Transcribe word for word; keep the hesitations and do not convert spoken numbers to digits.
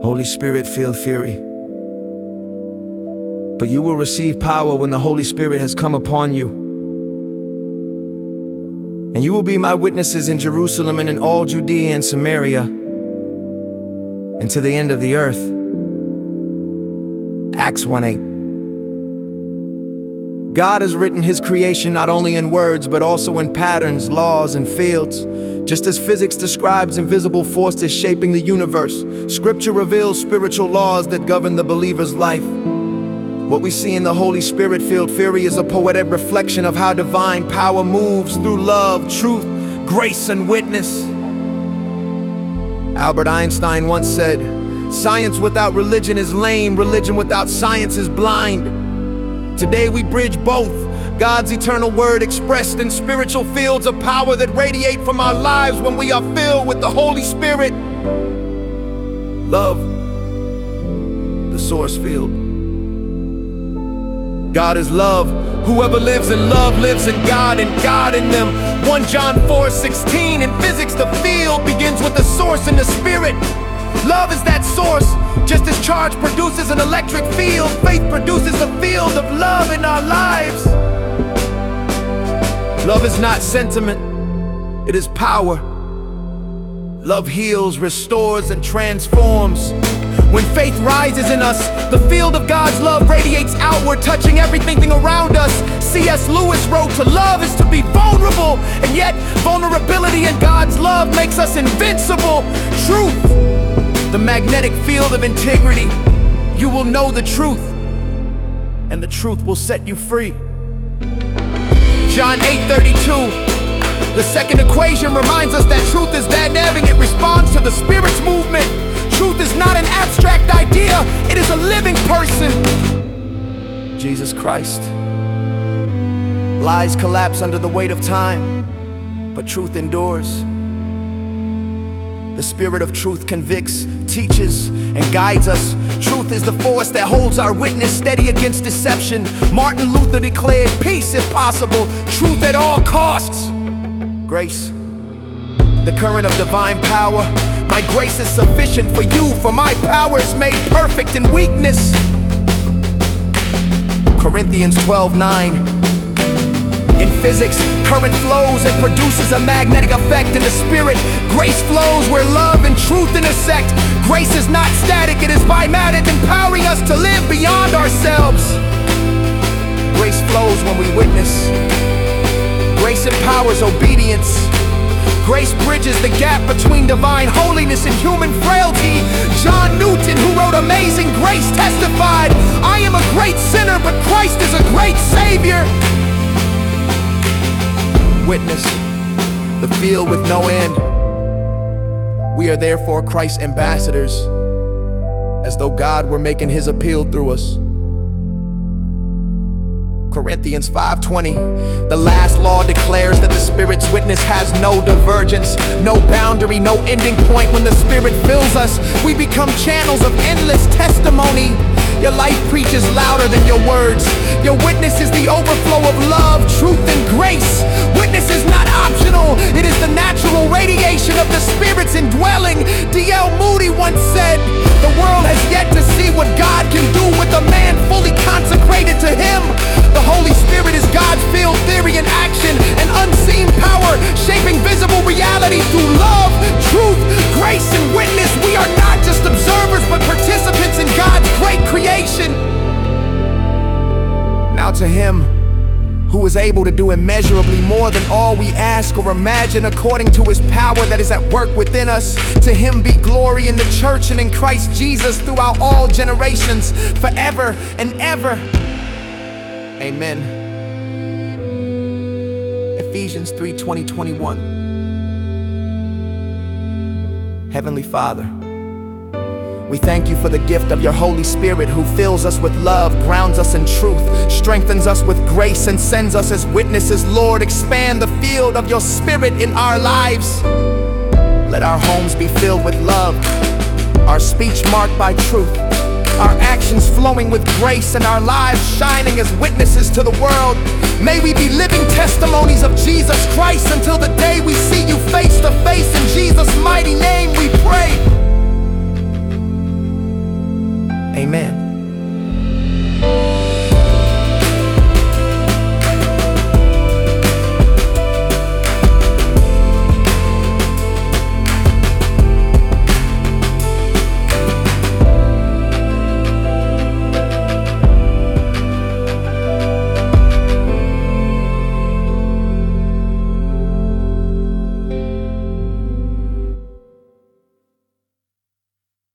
Holy Spirit-filled fury. But you will receive power when the Holy Spirit has come upon you. And you will be my witnesses in Jerusalem and in all Judea and Samaria, and to the end of the earth. Acts one eight. God has written His creation not only in words, but also in patterns, laws, and fields. Just as physics describes invisible forces shaping the universe, Scripture reveals spiritual laws that govern the believer's life. What we see in the Holy Spirit-filled fury is a poetic reflection of how divine power moves through love, truth, grace, and witness. Albert Einstein once said, "Science without religion is lame, religion without science is blind." Today we bridge both, God's eternal word expressed in spiritual fields of power that radiate from our lives when we are filled with the Holy Spirit. Love, the source field. God is love. Whoever lives in love lives in God and God in them. First John four sixteen. In physics, the field begins with the source and the spirit. Love is that source. Just as charge produces an electric field, faith produces a field of love in our lives. Love is not sentiment, it is power. Love heals, restores, and transforms. When faith rises in us, the field of God's love radiates outward, touching everything around us. C S Lewis wrote, "To love is to be vulnerable, and yet vulnerability in God's love makes us invincible." Truth, the magnetic field of integrity. You will know the truth, and the truth will set you free. John eight thirty-two. The second equation reminds us that truth is dynamic. It responds to the Spirit's movement. Truth is not an abstract idea, it is a living person. Jesus Christ. Lies collapse under the weight of time, but truth endures. The Spirit of truth convicts, teaches, and guides us. Truth is the force that holds our witness steady against deception. Martin Luther declared, "Peace if possible, truth at all costs." Grace, the current of divine power. My grace is sufficient for you, for my power is made perfect in weakness. Corinthians twelve nine. In physics, current flows and produces a magnetic effect. In the Spirit, grace flows where love and truth intersect. Grace is not static, it is vimatic, empowering us to live beyond ourselves. Grace flows when we witness. Grace empowers obedience. Grace bridges the gap between divine holiness and human frailty. John Newton, who wrote Amazing Grace, testified, "I am a great sinner, but Christ is a great Savior." Witness, the field with no end. We are therefore Christ's ambassadors, as though God were making His appeal through us. Corinthians five twenty. The last law declares that the Spirit's witness has no divergence, no boundary, no ending point. When the Spirit fills us, we become channels of endless testimony. Your life preaches louder than your words. Your witness is the overflow of love, truth, and grace. Witness is not optional, it is the natural radiation of the Spirit's indwelling. D L Moody once said, "The world has yet to see what God can do with a man fully consecrated to Him." The Holy Spirit is God's field theory in action, an unseen power shaping visible reality through love, truth, grace, and witness. We are not just observers, but participants in God's great creation. Now to Him who is able to do immeasurably more than all we ask or imagine, according to His power that is at work within us, to Him be glory in the church and in Christ Jesus throughout all generations, forever and ever. Amen. Ephesians three twenty to twenty-one. Heavenly Father, we thank You for the gift of Your Holy Spirit, who fills us with love, grounds us in truth, strengthens us with grace, and sends us as witnesses. Lord, expand the field of Your Spirit in our lives. Let our homes be filled with love, our speech marked by truth, our actions flowing with grace, and our lives shining as witnesses to the world. May we be living testimonies of Jesus Christ until the day we see You face to face. In Jesus' mighty name we pray.